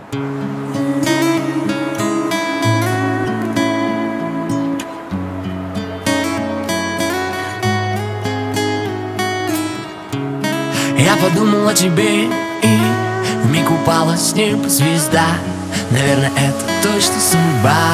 Я подумал о тебе, и вмиг упала с неба звезда. Наверное, это точно судьба.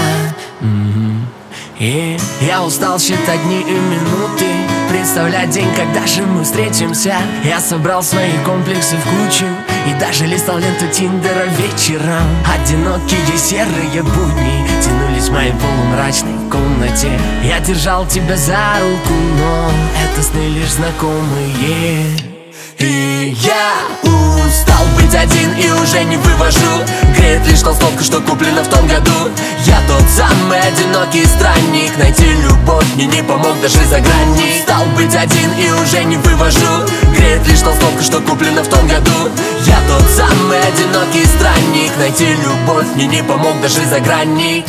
И я устал считать дни и минуты, представлять день, когда же мы встретимся. Я собрал свои комплексы в кучу и даже листал ленту Тиндера вечером. Одинокие серые будни тянулись в моей полумрачной комнате. Я держал тебя за руку, но это сны лишь знакомые. И я устал быть один и уже не вывожу. Греет лишь толстовка, что куплена в том году. Я тот самый одинокий странник, найти любовь мне не помог даже за грани. Устал быть один и уже не вывожу. Греет лишь толстовка, что куплена в том году. Я тот самый одинокий странник, найти любовь мне не помог даже за грани.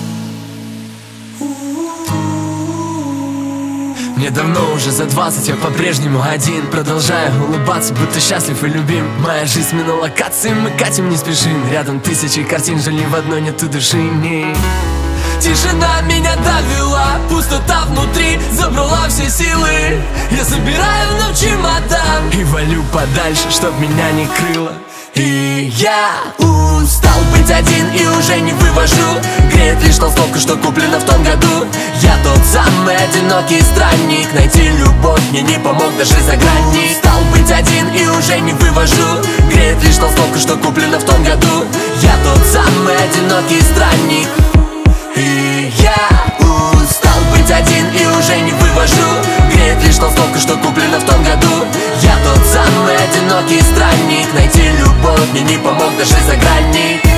Мне давно уже за 20, я по-прежнему один. Продолжаю улыбаться, будто счастлив и любим. Моя жизнь смена локации, мы катим, не спешим. Рядом тысячи картин, жаль, ни в одной нету души. Тишина меня довела, пустота внутри забрала все силы. Я собираю вновь чемодан и валю подальше, чтоб меня не крыло. И я устал быть один и уже не вывожу. Греет лишь толстовка, что куплена в том году. Я тот самый одинокий странник, найти любовь мне не помог даже за грани. Устал быть один и уже не вывожу. Греет лишь толстовка, что куплена в том году. Я тот самый одинокий странник. И я устал быть один и уже не вывожу. Греет лишь толстовка, что куплена в том году. Я тот самый одинокий странник, найти любовь мне не помог даже за грани.